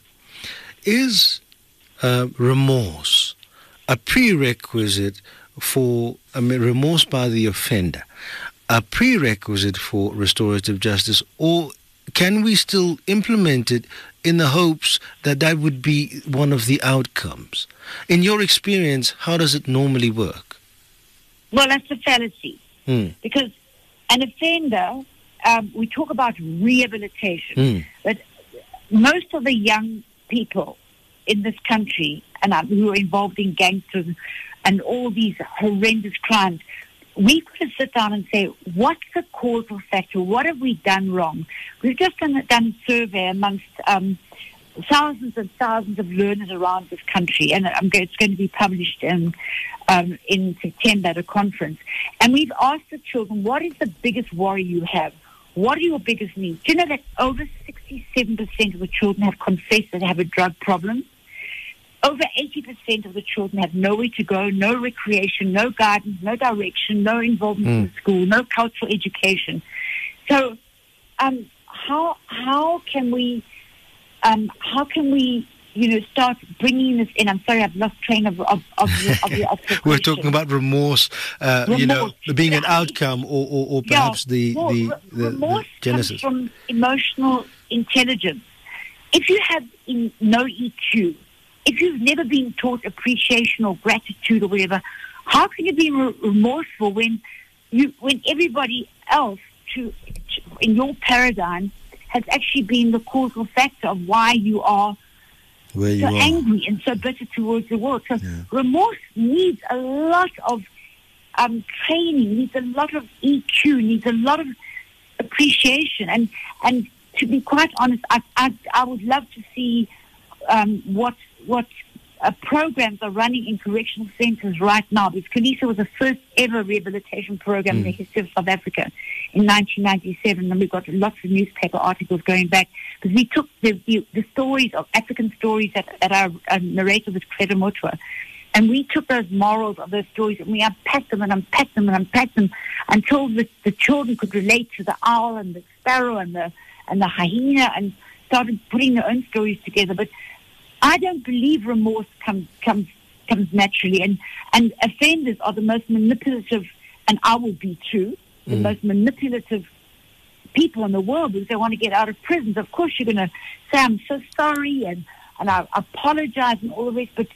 Is uh, remorse a prerequisite for, I mean, remorse by the offender, a prerequisite for restorative justice, or can we still implement it in the hopes that that would be one of the outcomes? In your experience, how does it normally work? Well, that's a fallacy. Mm. Because an offender, um, we talk about rehabilitation, Mm. but most of the young people in this country and uh, who are involved in gangsters and all these horrendous crimes, we've got to sit down and say, what's the causal factor? What have we done wrong? We've just done, done a survey amongst um, thousands and thousands of learners around this country, and I'm go- it's going to be published in, um, in September at a conference. And we've asked the children, what is the biggest worry you have? What are your biggest needs? Do you know that over sixty-seven percent of the children have confessed that they have a drug problem? Over eighty percent of the children have nowhere to go, no recreation, no guidance, no direction, no involvement Mm. in school, no cultural education. So, um, how how can we um, how can we you know start bringing this in? I'm sorry, I've lost train of of of, the, of, the, of the We're question. talking about remorse, uh, you know, Remorse. being an Yeah. outcome, or, or, or perhaps Yeah. the, Well, the, re- the, the remorse genesis. comes from emotional intelligence. If you have in, no E Q, if you've never been taught appreciation or gratitude or whatever, how can you be re- remorseful when you when everybody else to, to in your paradigm has actually been the causal factor of why you are Where you so are. angry and so bitter towards the world? So Yeah. remorse needs a lot of um, training, needs a lot of E Q, needs a lot of appreciation. And and to be quite honest, I I, I would love to see um, what what uh, programs are running in correctional centres right now. Because Kalisa was the first ever rehabilitation program Mm. in the history of South Africa in nineteen ninety-seven, and we've got lots of newspaper articles going back. Because we took the, the, the stories of African stories that, that are uh, narrated with Credo Motwa, and we took those morals of those stories and we unpacked them and unpacked them and unpacked them until the, the children could relate to the owl and the sparrow and the and the hyena and started putting their own stories together. But I don't believe remorse comes comes comes naturally, and and offenders are the most manipulative, and I will be too, the Mm. most manipulative people in the world because they want to get out of prisons. Of course, you're going to say, I'm so sorry, and, and I apologize and all of this, but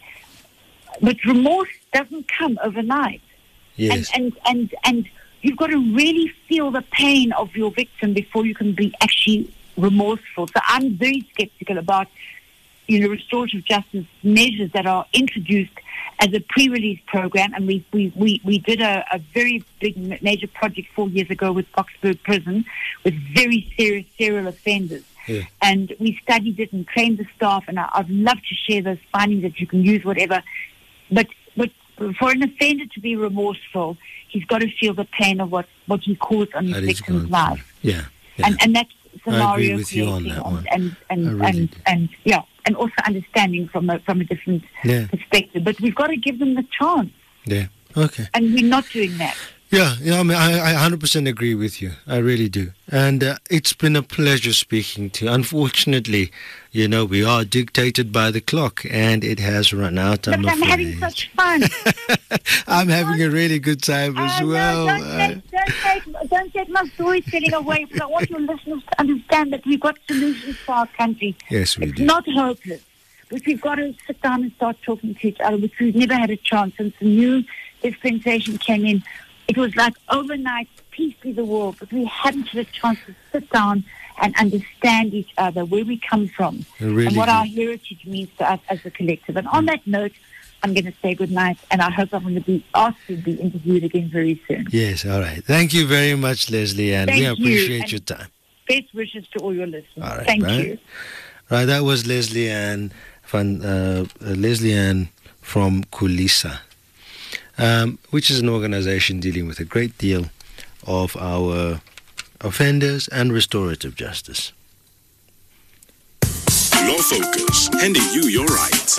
but remorse doesn't come overnight. Yes. And, and, and, and you've got to really feel the pain of your victim before you can be actually remorseful. So I'm very skeptical about, you know, restorative justice measures that are introduced as a pre-release program. And we we, we, we did a, a very big major project four years ago with Boksburg Prison with very serious serial offenders. Yeah. And we studied it and trained the staff, and I, I'd love to share those findings that you can use, whatever. But but for an offender to be remorseful, he's got to feel the pain of what, what he caused on his That is victim's going life. through. Yeah. yeah. And and that's scenario with you on creating that and, one. and and I really and, do. and yeah, and also understanding from a from a different Yeah. perspective. But we've got to give them the chance, Yeah. Okay. and we're not doing that. Yeah, yeah, I mean, I, I one hundred percent agree with you. I really do. And uh, it's been a pleasure speaking to you. Unfortunately, you know, we are dictated by the clock, and it has run out. I'm But I'm having afraid. such fun. I'm having a really good time as Uh, well. No, don't, Uh, take, don't take don't take my storytelling away, because I want your listeners to understand that we've got solutions for our country. Yes, we it's do. not hopeless, but we've got to sit down and start talking to each other, which we've never had a chance since the new dispensation came in. It was like overnight, peace be the world, but we hadn't had a chance to sit down and understand each other, where we come from, really and what do. our heritage means to us as a collective. And on that note, I'm going to say good night, and I hope I'm going to be asked to be interviewed again very soon. Yes, all right. Thank you very much, Leslie Ann. Thank we you, appreciate and your time. Best wishes to all your listeners. All right, Thank bye. you. Right, that was Leslie Ann, van, uh, uh, Leslie Ann from Kulisa, um, which is an organization dealing with a great deal of our offenders and restorative justice. Law Focus, handing you your rights.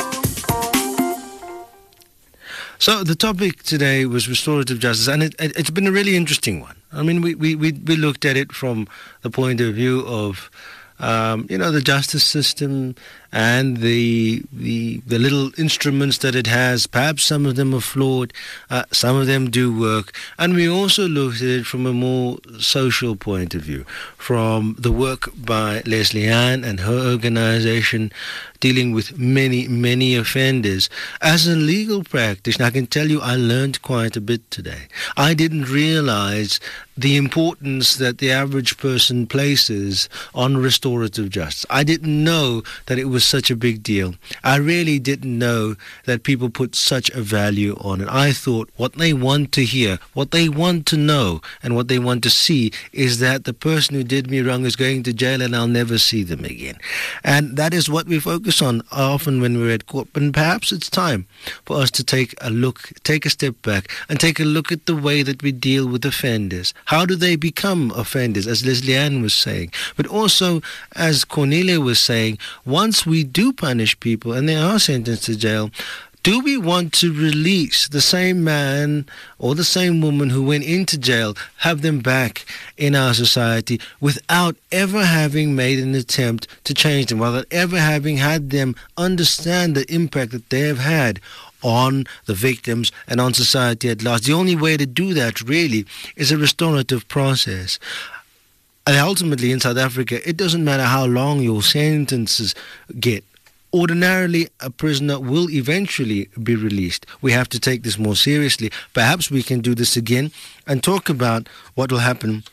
So the topic today was restorative justice, and it, it, it's been a really interesting one. I mean, we, we, we, we looked at it from the point of view of, um, you know, the justice system and the, the the little instruments that it has. Perhaps some of them are flawed, uh, some of them do work. And we also looked at it from a more social point of view, from the work by Leslie Ann and her organization dealing with many, many offenders. As a legal practitioner, I can tell you I learned quite a bit today. I didn't realize the importance that the average person places on restorative justice. I didn't know that it was such a big deal. I really didn't know that people put such a value on it. I thought what they want to hear, what they want to know, and what they want to see is that the person who did me wrong is going to jail and I'll never see them again. And that is what we focus on often when we're at court. But perhaps it's time for us to take a look, take a step back, and take a look at the way that we deal with offenders. How do they become offenders, as Leslie Ann was saying? But also, as Cornelia was saying, once we do punish people and they are sentenced to jail, do we want to release the same man or the same woman who went into jail, have them back in our society without ever having made an attempt to change them, without ever having had them understand the impact that they have had on the victims and on society at large? The only way to do that really is a restorative process. And ultimately in South Africa, it doesn't matter how long your sentences get. Ordinarily, a prisoner will eventually be released. We have to take this more seriously. Perhaps we can do this again and talk about what will happen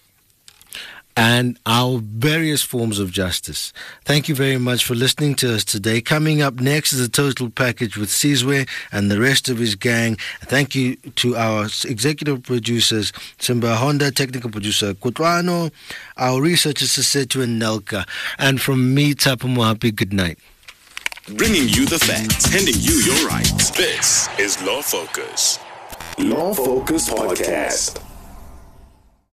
and our various forms of justice. Thank you very much for listening to us today. Coming up next is a total package with Sizwe and the rest of his gang. Thank you to our executive producers, Simba Honda, technical producer Kutwano, our researcher Sisetu and Nelka, and from me, Tapu Mohapi, good night. Bringing you the facts, handing you your rights. This is Law Focus. Law Focus Podcast.